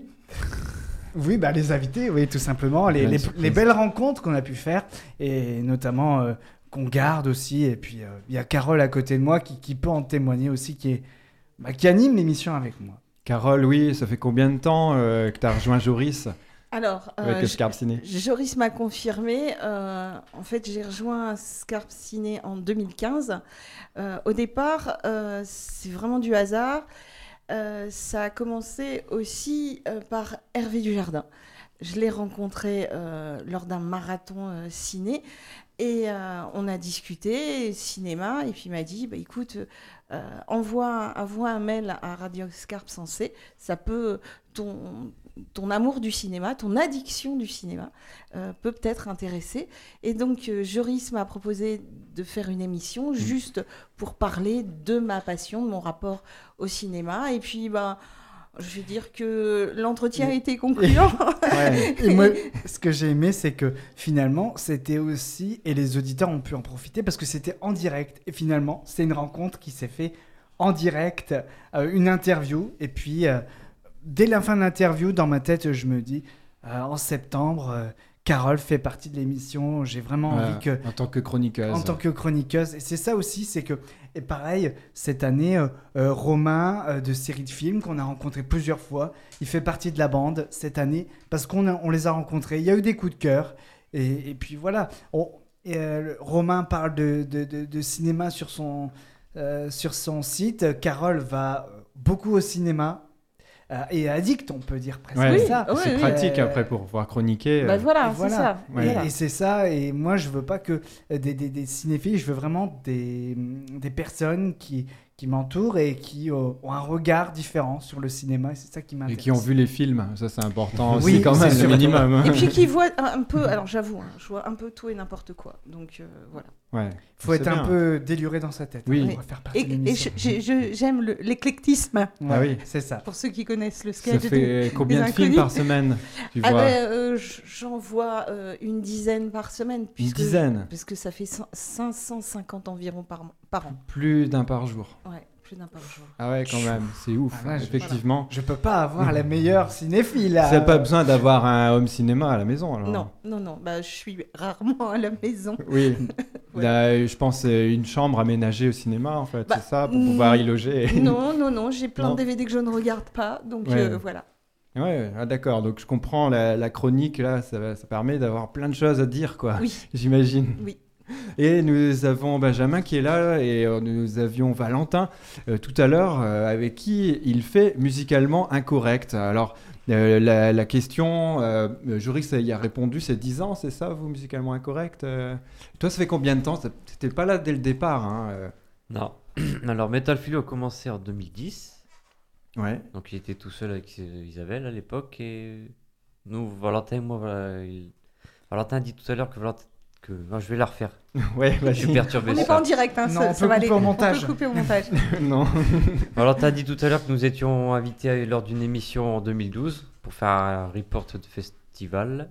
Oui, bah les invités, oui, tout simplement. Les, les, les belles rencontres qu'on a pu faire et notamment euh, qu'on garde aussi. Et puis il euh, y a Carole à côté de moi qui, qui peut en témoigner aussi, qui est bah, qui anime l'émission avec moi. Carole, oui, ça fait combien de temps euh, que tu as rejoint Joris? Alors, euh, Joris m'a confirmé. Euh, en fait, j'ai rejoint Scarpe Ciné en deux mille quinze. Euh, au départ, euh, c'est vraiment du hasard. Euh, ça a commencé aussi euh, par Hervé Dujardin. Je l'ai rencontré euh, lors d'un marathon euh, ciné et euh, on a discuté cinéma et puis il m'a dit bah, écoute, euh, envoie, envoie un mail à Radio Scarpe Sensé, ça peut ton ton amour du cinéma, ton addiction du cinéma euh, peut peut-être intéresser. Et donc, euh, Joris m'a proposé de faire une émission mmh. juste pour parler de ma passion, de mon rapport au cinéma. Et puis, bah, je vais dire que l'entretien a été concluant. Ouais. Et moi, ce que j'ai aimé, c'est que finalement, c'était aussi, et les auditeurs ont pu en profiter, parce que c'était en direct. Et finalement, c'est une rencontre qui s'est faite en direct, euh, une interview, et puis... Euh, dès la fin de l'interview, dans ma tête, je me dis, euh, en septembre, euh, Carole fait partie de l'émission. J'ai vraiment ouais, envie que... En tant que chroniqueuse. En tant que chroniqueuse. Et c'est ça aussi, c'est que... Et pareil, cette année, euh, euh, Romain, euh, de Série de Films, qu'on a rencontré plusieurs fois, il fait partie de la bande cette année, parce qu'on a, on les a rencontrés. Il y a eu des coups de cœur. Et, et puis voilà. On, et, euh, Romain parle de, de, de, de cinéma sur son, euh, sur son site. Carole va beaucoup au cinéma. Euh, et addict, on peut dire presque ouais, ça. Oui, c'est oui, pratique euh... après pour pouvoir chroniquer. Bah voilà, c'est voilà. ça. Ouais. Et, et c'est ça. Et moi, je veux pas que des, des, des cinéphiles, je veux vraiment des, des personnes qui, qui m'entourent et qui euh, ont un regard différent sur le cinéma. Et c'est ça qui m'intéresse. Et qui ont vu les films, ça c'est important oui, aussi quand même, le minimum. Et puis qui voient un peu, alors j'avoue, hein, je vois un peu tout et n'importe quoi. Donc euh, voilà. Ouais. Faut être bien. un peu déluré dans sa tête. Oui. Hein, pour faire partie et, de et je, je, j'aime le, l'éclectisme. Ouais, ah oui, c'est ça. Pour ceux qui connaissent le sketch. Ça fait combien de films par semaine tu ah vois ben, euh, J'en vois euh, une dizaine par semaine. Puisque, une dizaine Parce que ça fait cinq cent cinquante environ par, par an. Plus d'un par jour. Ouais. D'un par jour. Ah ouais, quand même, c'est ouf, ah ouais, effectivement. Voilà. Je peux pas avoir la meilleure cinéphile. Tu n'as pas besoin d'avoir un home cinéma à la maison, alors. Non, non, non, bah, je suis rarement à la maison. Oui, ouais. Là, je pense une chambre aménagée au cinéma, en fait, bah, c'est ça, pour pouvoir y loger. Non, non, non, j'ai plein non. de D V D que je ne regarde pas, donc ouais. euh, voilà. Ouais, ah, d'accord, donc je comprends, la, la chronique, là, ça, ça permet d'avoir plein de choses à dire, quoi, oui. J'imagine. Oui. Et nous avons Benjamin qui est là et nous avions Valentin euh, tout à l'heure euh, avec qui il fait musicalement incorrect. Alors euh, la, la question, euh, Joris y a répondu, c'est dix ans, c'est ça vous, musicalement incorrect euh... Toi ça fait combien de temps? T'étais pas là dès le départ hein, euh... Non, alors Metal Philo a commencé en deux mille dix. Ouais. Donc il était tout seul avec Isabelle à l'époque et nous, Valentin et moi, voilà, il... Valentin a dit tout à l'heure que Valentin que non, je vais la refaire. Ouais, je suis perturbé. On n'est pas en direct, hein, non, ça, on, ça peut va aller. Au montage. On peut couper au montage. Non. Alors, tu as dit tout à l'heure que nous étions invités lors d'une émission en deux mille douze pour faire un report de festival.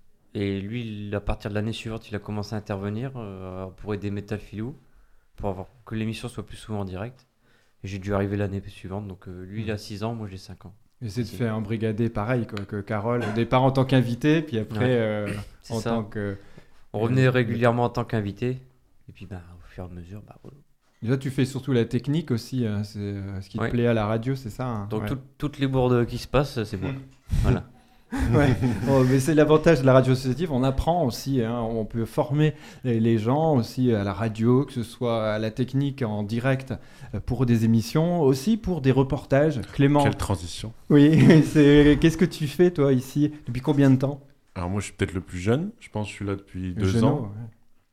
Et lui, à partir de l'année suivante, il a commencé à intervenir euh, pour aider Metal Philo, pour avoir, que l'émission soit plus souvent en direct. Et j'ai dû arriver l'année suivante. Donc, euh, lui, il a six ans, moi, j'ai cinq ans. Et c'est de faire embrigader pareil quoi, que Carole. Au départ en tant qu'invité, puis après ouais. euh, en ça. tant que. On revenait régulièrement en tant qu'invité, et puis bah, au fur et à mesure, bah, voilà. Déjà, tu fais surtout la technique aussi, hein, c'est euh, ce qui ouais. te plaît à la radio, c'est ça hein, donc ouais. tout, toutes les bourdes qui se passent, c'est bon. Voilà. Ouais. Bon, mais c'est l'avantage de la radio associative, on apprend aussi, hein, on peut former les, les gens aussi à la radio, que ce soit à la technique en direct pour des émissions, aussi pour des reportages. Clément. Quelle transition. Oui, c'est... qu'est-ce que tu fais toi ici? Depuis combien de temps? Alors moi je suis peut-être le plus jeune, je pense que je suis là depuis le deux jeune, ans.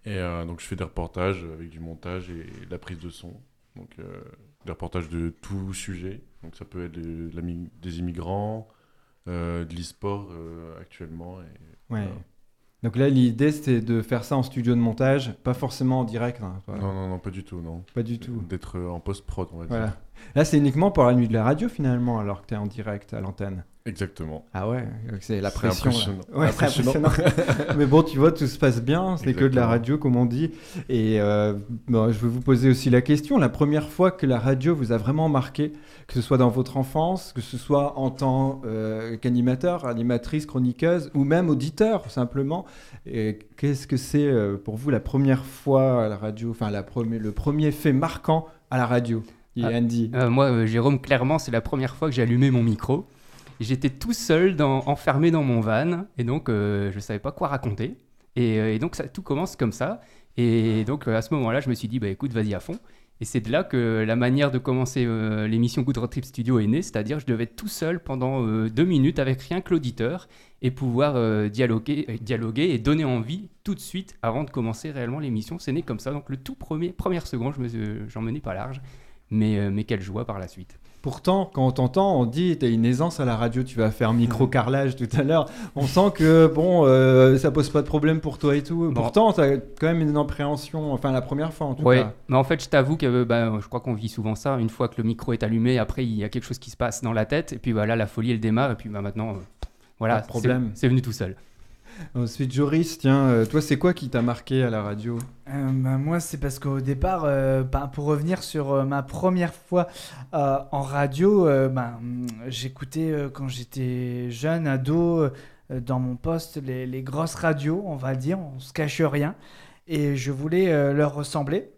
Et euh, donc je fais des reportages avec du montage et de la prise de son. Donc euh, des reportages de tout sujet. Donc ça peut être de, de la, des immigrants, euh, de l'e-sport euh, actuellement. Et, ouais. voilà. Donc là, l'idée, c'était de faire ça en studio de montage, pas forcément en direct. Hein, voilà. Non, non, non, pas du tout, non. Pas du tout. D'être en post-prod, on va voilà. dire. Là, c'est uniquement pour la nuit de la radio, finalement, alors que tu es en direct à l'antenne. Exactement. Ah ouais, c'est la pression. C'est impressionnant. Là. Ouais, impressionnant. C'est impressionnant. Mais bon, tu vois, tout se passe bien, c'est Exactement. Que de la radio, comme on dit. Et euh, bon, je vais vous poser aussi la question. La première fois que la radio vous a vraiment marqué, que ce soit dans votre enfance, que ce soit en tant euh, qu'animateur, animatrice, chroniqueuse, ou même auditeur, simplement, et qu'est-ce que c'est euh, pour vous la première fois à la radio, enfin la première, le premier fait marquant à la radio? Ah, Andy. Euh, moi, euh, Jérôme, clairement, c'est la première fois que j'ai allumé mon micro. J'étais tout seul, dans, enfermé dans mon van, et donc euh, je ne savais pas quoi raconter. Et, euh, et donc ça, tout commence comme ça. Et donc euh, à ce moment-là, je me suis dit, bah, écoute, vas-y à fond. Et c'est de là que la manière de commencer euh, l'émission Good Road Trip Studio est née, c'est-à-dire je devais être tout seul pendant euh, deux minutes avec rien que l'auditeur et pouvoir euh, dialoguer, euh, dialoguer et donner envie tout de suite avant de commencer réellement l'émission. C'est né comme ça, donc le tout premier, première seconde, je me, euh, j'en menais pas large. Mais, euh, mais quelle joie par la suite. Pourtant, quand on t'entend, on dit t'as une aisance à la radio, tu vas faire micro-carrelage tout à l'heure. On sent que bon, euh, ça pose pas de problème pour toi et tout. Bon. Pourtant, t'as quand même une appréhension, enfin la première fois en tout ouais. cas. Mais en fait, je t'avoue que bah, je crois qu'on vit souvent ça. Une fois que le micro est allumé, après il y a quelque chose qui se passe dans la tête. Et puis voilà, bah, la folie elle démarre. Et puis bah, maintenant, euh, voilà, pas de problème. C'est, c'est venu tout seul. Ensuite, Joris, tiens, euh, toi, c'est quoi qui t'a marqué à la radio? euh, bah, Moi, c'est parce qu'au départ, euh, bah, pour revenir sur euh, ma première fois euh, en radio, euh, bah, j'écoutais euh, quand j'étais jeune, ado, euh, dans mon poste, les, les grosses radios, on va dire, on se cache rien. Et je voulais euh, leur ressembler.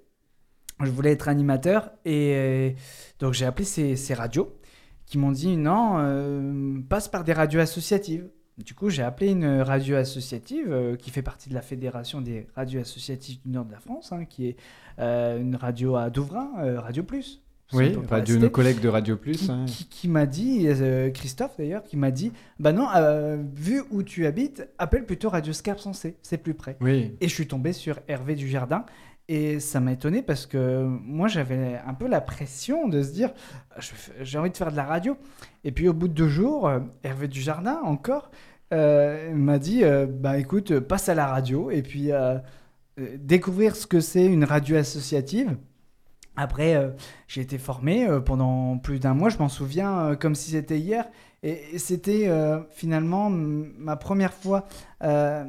Je voulais être animateur. Et euh, donc, j'ai appelé ces, ces radios qui m'ont dit non, euh, passe par des radios associatives. Du coup, j'ai appelé une radio associative euh, qui fait partie de la Fédération des radios associatives du nord de la France, hein, qui est euh, une radio à Douvrin, euh, Radio Plus. Oui, radio, nos collègues de Radio Plus. Qui, hein. qui, qui m'a dit, euh, Christophe d'ailleurs, qui m'a dit, bah non, euh, vu où tu habites, appelle plutôt Radio Scarpe Sensée, c'est plus près. Oui. Et je suis tombé sur Hervé Dujardin. Et ça m'a étonné parce que moi, j'avais un peu la pression de se dire j'ai envie de faire de la radio. Et puis, au bout de deux jours, Hervé Dujardin, encore, euh, m'a dit euh, bah, écoute, passe à la radio et puis euh, découvrir ce que c'est une radio associative. Après, euh, j'ai été formé euh, pendant plus d'un mois, je m'en souviens euh, comme si c'était hier. Et, et c'était euh, finalement m- ma première fois euh,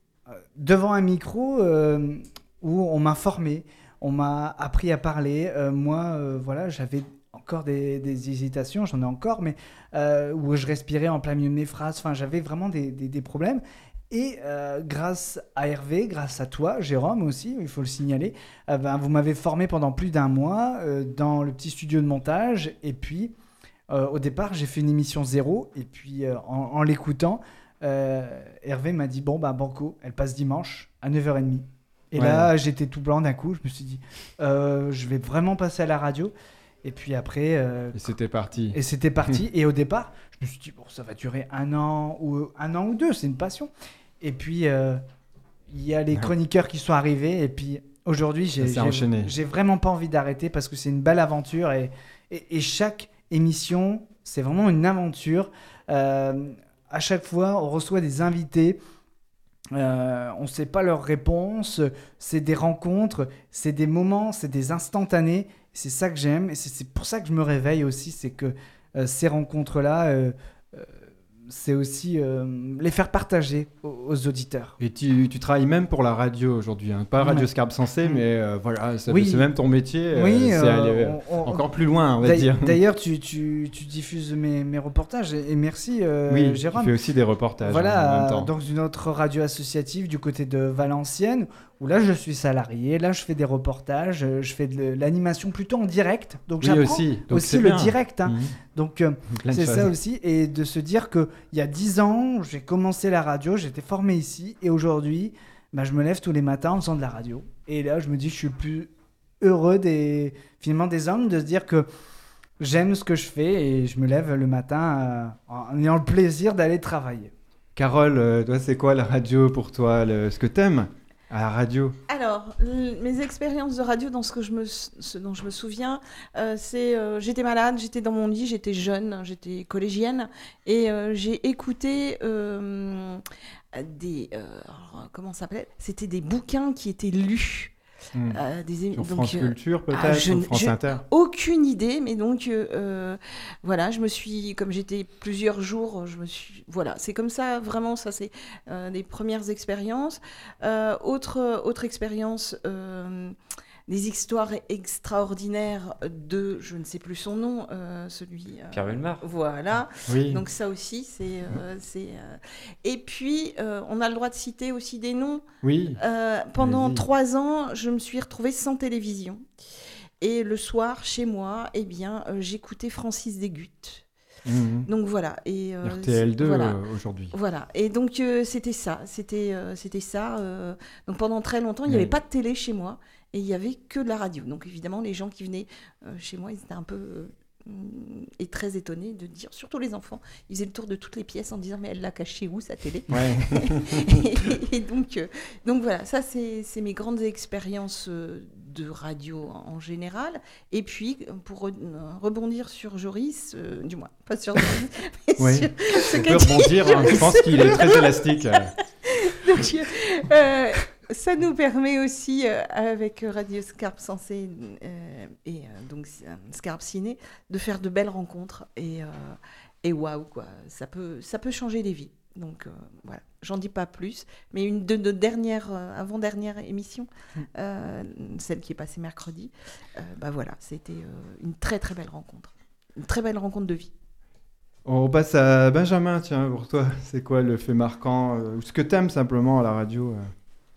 devant un micro. Euh, où on m'a formé, on m'a appris à parler. Euh, moi, euh, voilà, j'avais encore des, des hésitations, j'en ai encore, mais euh, où je respirais en plein milieu de mes phrases. Enfin, j'avais vraiment des, des, des problèmes. Et euh, grâce à Hervé, grâce à toi, Jérôme aussi, il faut le signaler, euh, ben, vous m'avez formé pendant plus d'un mois euh, dans le petit studio de montage. Et puis, euh, au départ, j'ai fait une émission zéro. Et puis, euh, en, en l'écoutant, euh, Hervé m'a dit, bon, bah, banco, elle passe dimanche à neuf heures trente. Et ouais. Là, j'étais tout blanc d'un coup. Je me suis dit, euh, je vais vraiment passer à la radio. Et puis après... Euh, et c'était parti. Et c'était parti. Et au départ, je me suis dit, bon, ça va durer un an ou, un an ou deux. C'est une passion. Et puis, il euh, y a les chroniqueurs qui sont arrivés. Et puis, aujourd'hui, j'ai, j'ai, j'ai vraiment pas envie d'arrêter parce que c'est une belle aventure. Et, et, et chaque émission, c'est vraiment une aventure. Euh, à chaque fois, on reçoit des invités. Euh, on ne sait pas leurs réponses, c'est des rencontres, c'est des moments, c'est des instantanés. C'est ça que j'aime et c'est, c'est pour ça que je me réveille aussi, c'est que euh, ces rencontres-là, euh, euh, c'est aussi euh, les faire partager aux, aux auditeurs. Et tu, tu travailles même pour la radio aujourd'hui, hein. Pas Radio ouais. Scarpe Sensée, mmh. mais euh, voilà, ça, oui. c'est même ton métier. Oui, euh, c'est euh, aller on, on, encore plus loin, on va d'a- dire. D'ailleurs, tu, tu, tu diffuses mes, mes reportages et, et merci euh, oui, Jérôme. Tu fais aussi des reportages. Voilà, en même temps. Dans une autre radio associative du côté de Valenciennes, où là je suis salarié, là je fais des reportages, je fais de l'animation plutôt en direct, donc oui, j'apprends aussi, donc aussi le bien. direct. Hein. Mmh. Donc euh, c'est ça aussi, et de se dire qu'il y a dix ans, j'ai commencé la radio, j'étais formé ici, et aujourd'hui, bah, je me lève tous les matins en faisant de la radio. Et là je me dis, je suis le plus heureux des, finalement des hommes de se dire que j'aime ce que je fais, et je me lève le matin euh, en ayant le plaisir d'aller travailler. Carole, euh, toi, c'est quoi la radio pour toi, le... ce que t'aimes? à la radio? Alors, l- mes expériences de radio, dans ce, que je me, ce dont je me souviens, euh, c'est euh, j'étais malade, j'étais dans mon lit, j'étais jeune, j'étais collégienne, et euh, j'ai écouté euh, des... euh, alors, comment ça s'appelait? C'était des bouquins qui étaient lus. Hmm. Euh, des, Sur donc, France euh, Culture, peut-être, ah, je ou n- France je- Inter? Aucune idée, mais donc euh, voilà, je me suis, comme j'étais plusieurs jours, je me suis, voilà, c'est comme ça, vraiment, ça c'est euh, des premières expériences. Euh, autre, autre expérience, euh, des histoires extraordinaires de, je ne sais plus son nom, euh, celui. euh, Pierre Bellemare. Voilà. Oui. Donc ça aussi, c'est, euh, c'est. euh, Et puis, euh, on a le droit de citer aussi des noms. Oui. Euh, pendant Vas-y. trois ans, je me suis retrouvée sans télévision. Et le soir, chez moi, eh bien, euh, j'écoutais Francis Degutte. Mhm. Donc voilà. Et, euh, R T L deux c'est- voilà. euh, aujourd'hui. Voilà. Et donc euh, c'était ça. C'était euh, c'était ça. euh, Donc pendant très longtemps, il n'y Oui. avait pas de télé chez moi et il n'y avait que de la radio. Donc évidemment, les gens qui venaient euh, chez moi, ils étaient un peu euh, mm, et très étonnés de dire, surtout les enfants, ils faisaient le tour de toutes les pièces en disant mais elle l'a cachée où sa télé? Ouais. et, et donc euh, donc voilà, ça c'est c'est mes grandes expériences euh, de radio en, en général. Et puis pour re- euh, rebondir sur Joris, euh, du moins pas sur Joris, mais Oui. sur ce On qu'a peut dit rebondir, hein, je Joris. pense qu'il est très élastique. Donc, euh, ça nous permet aussi, euh, avec Radio Scarpe Sensé euh, et euh, donc euh, Scarpe Ciné, de faire de belles rencontres. Et, euh, et waouh, quoi, ça peut, ça peut changer des vies. Donc euh, voilà, j'en dis pas plus. Mais une de nos dernières, euh, avant-dernière émission, euh, celle qui est passée mercredi, euh, bah voilà, c'était euh, une très très belle rencontre. Une très belle rencontre de vie. On passe à Benjamin, tiens, pour toi, c'est quoi le fait marquant euh, ou ce que t'aimes simplement à la radio euh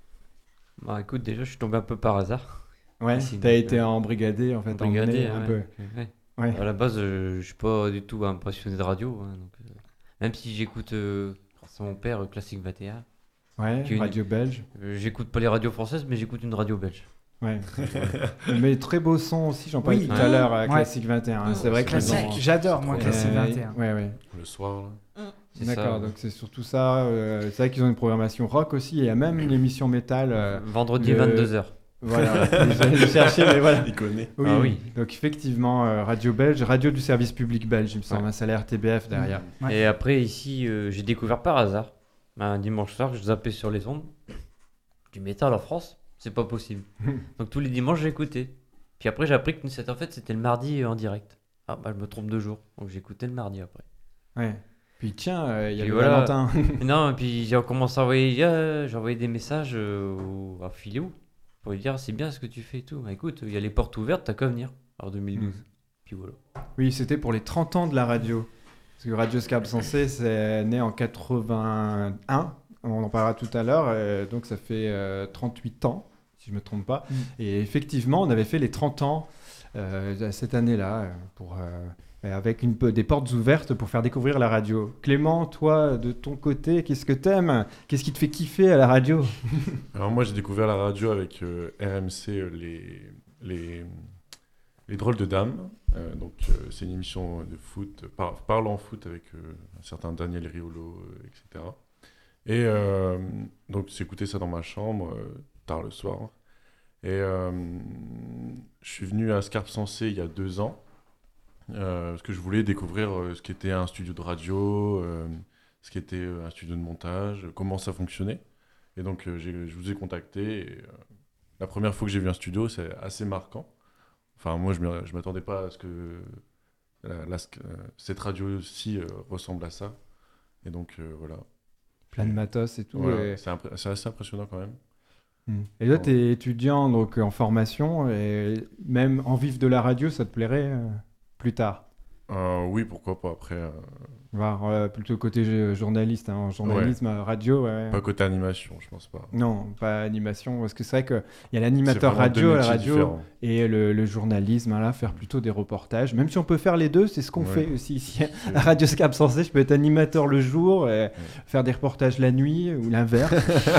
Bah écoute, déjà, je suis tombé un peu par hasard. Ouais, Ici, t'as donc, été euh, embrigadé, en fait, embrigadé, emmené un ouais, peu. ouais. Ouais. À la base, euh, je suis pas du tout un passionné de radio. hein, donc, euh, même si j'écoute, euh, grâce à mon père, euh, Classique vingt et un. Ouais, qui est une- radio belge. Euh, j'écoute pas les radios françaises, mais j'écoute une radio belge. Ouais. Mais très beau son aussi, j'en parlais Oui. tout à l'heure à Ouais. Classique vingt et un. Mm. C'est vrai que Classique, maintenant- j'adore, moi, Ouais, Classique vingt et un. Ouais, ouais. Le soir, là. C'est D'accord, ça. donc c'est surtout ça. euh, c'est vrai qu'ils ont une programmation rock aussi. Il y a même une émission métal. euh, Vendredi le- vingt-deux heures. Voilà, j'allais le chercher, mais voilà. Il connaît. Oui, Ah oui. Donc effectivement, euh, radio belge, radio du service public belge, il me semble. Ouais. Ça a l'air T B F derrière. Ouais. Et après, ici, euh, j'ai découvert par hasard, un dimanche soir, je zappais sur les ondes, du métal en France, c'est pas possible. Donc tous les dimanches, j'écoutais. Puis après, j'ai appris que c'était en fait, c'était le mardi euh, en direct. Ah bah, je me trompe de jour. Donc j'écoutais le mardi après. Ouais. Puis tiens, euh, il y a Puis le voilà. Valentin. Non, et puis j'ai commencé à envoyer, euh, j'ai envoyé des messages euh, au- à Philou pour lui dire c'est bien ce que tu fais et tout. Bah, écoute, il y a les portes ouvertes, t'as qu'à venir. En deux mille douze. Mm. Puis voilà. Oui, c'était pour les trente ans de la radio. Parce que Radio Scarpe Sensé, c'est né en quatre-vingt-un. On en parlera tout à l'heure. euh, donc ça fait euh, trente-huit ans, si je ne me trompe pas. Mm. Et effectivement, on avait fait les trente ans euh, cette année-là, euh, pour, euh, avec une, peu- des portes ouvertes pour faire découvrir la radio. Clément, toi, de ton côté, qu'est-ce que t'aimes? Qu'est-ce qui te fait kiffer à la radio? Alors moi j'ai découvert la radio avec euh, R M C, euh, les, les, les drôles de dames. Euh, donc euh, c'est une émission de foot, par, parlant foot avec euh, un certain Daniel Riolo, euh, et cetera. Et euh, donc j'écoutais ça dans ma chambre, euh, tard le soir. Et euh, je suis venu à Scarpe Sensé il y a deux ans, euh, parce que je voulais découvrir euh, ce qu'était un studio de radio, euh, ce qu'était euh, un studio de montage, comment ça fonctionnait. Et donc, euh, j'ai- je vous ai contacté. Et, euh, la première fois que j'ai vu un studio, c'est assez marquant. Enfin, moi, je ne m'attendais pas à ce que la- la- euh, cette radio-ci euh, ressemble à ça. Et donc, euh, voilà. Plein de matos et tout. Voilà, et- c'est impré- c'est assez impressionnant quand même. Mm. Et là, tu es étudiant donc, en formation, et même en vivre de la radio, ça te plairait euh, plus tard? Euh, oui, pourquoi pas après. euh, Voir euh, plutôt côté euh, journaliste, hein, en journalisme, euh, radio. Ouais. Pas côté animation, je pense pas. Non, pas animation, parce que c'est vrai qu'il y a l'animateur C'est vraiment deux radio à la métiers radio différents. et le, le journalisme, hein, là, faire plutôt des reportages. Même si on peut faire les deux, c'est ce qu'on Ouais. fait aussi ici à Radio Scarpe Sensé. Je peux être animateur le jour, et faire des reportages la nuit ou l'inverse.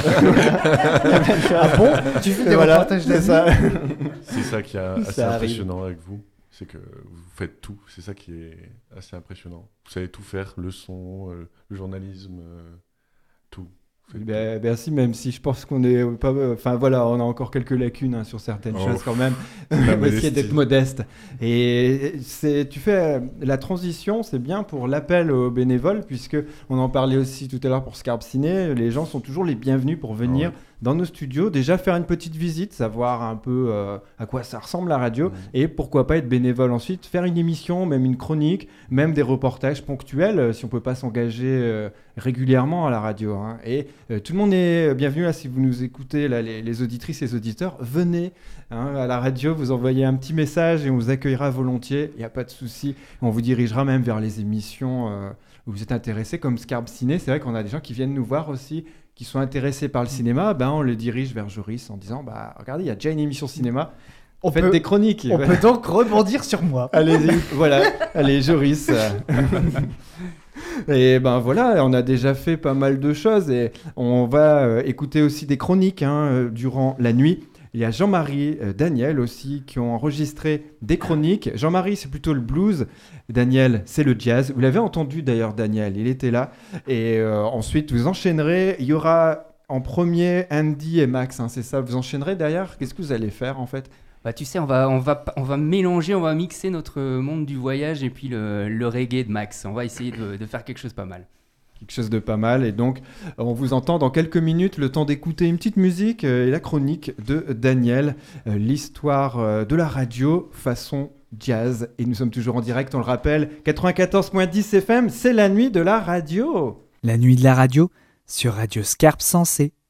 Ah bon? Tu fais des reportages la c'est ça. C'est ça qui est Ça assez arrive. impressionnant avec vous. C'est que vous faites tout. C'est ça qui est assez impressionnant. Vous savez tout faire, le son, euh, le journalisme, euh, tout. Ben, merci, même si je pense qu'on est pas. Enfin voilà, on a encore quelques lacunes hein, sur certaines Oh, choses quand même. la On va essayer modestie. d'être modeste. Et c'est, tu fais la transition, c'est bien pour l'appel aux bénévoles, puisque on en parlait aussi tout à l'heure pour Scarpe Ciné. Les gens sont toujours les bienvenus pour venir Ah ouais. dans nos studios, déjà faire une petite visite, savoir un peu euh, à quoi ça ressemble la radio, Mmh. et pourquoi pas être bénévole ensuite, faire une émission, même une chronique, même des reportages ponctuels, euh, si on peut pas s'engager euh, régulièrement à la radio. Hein. Et euh, tout le monde est bienvenu là, si vous nous écoutez, là, les, les auditrices et les auditeurs, venez hein, à la radio, vous envoyez un petit message et on vous accueillera volontiers, il n'y a pas de souci, on vous dirigera même vers les émissions euh, où vous êtes intéressés, comme Scarpe Ciné. C'est vrai qu'on a des gens qui viennent nous voir aussi, qui sont intéressés par le cinéma, ben on les dirige vers Joris en disant bah regardez, il y a déjà une émission cinéma, On faites peut- des chroniques. On peut donc rebondir sur moi. Allez-y, voilà, allez Joris. Et ben voilà, on a déjà fait pas mal de choses et on va euh, écouter aussi des chroniques hein, euh, durant la nuit. Il y a Jean-Marie, euh, Daniel aussi qui ont enregistré des chroniques. Jean-Marie, c'est plutôt le blues. Daniel, c'est le jazz. Vous l'avez entendu d'ailleurs, Daniel, il était là. Et euh, ensuite, vous enchaînerez. Il y aura en premier Andy et Max, hein, c'est ça. Vous enchaînerez derrière. Qu'est-ce que vous allez faire en fait? Bah, tu sais, on va, on, va, on va mélanger, on va mixer notre monde du voyage et puis le, le reggae de Max. On va essayer de, de faire quelque chose de pas mal. Quelque chose de pas mal. Et donc, on vous entend dans quelques minutes, le temps d'écouter une petite musique euh, et la chronique de Daniel, euh, l'histoire euh, de la radio façon jazz. Et nous sommes toujours en direct, on le rappelle, quatre-vingt-quatorze virgule dix F M, c'est la nuit de la radio. La nuit de la radio sur Radio Scarpe Sensée.